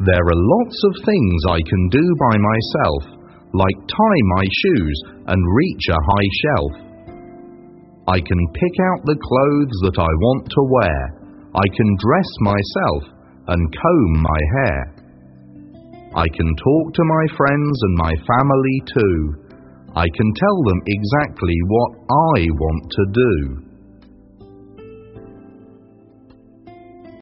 There are lots of things I can do by myself, like tie my shoes and reach a high shelf. I can pick out the clothes that I want to wear. I can dress myself and comb my hair. I can talk to my friends and my family too. I can tell them exactly what I want to do.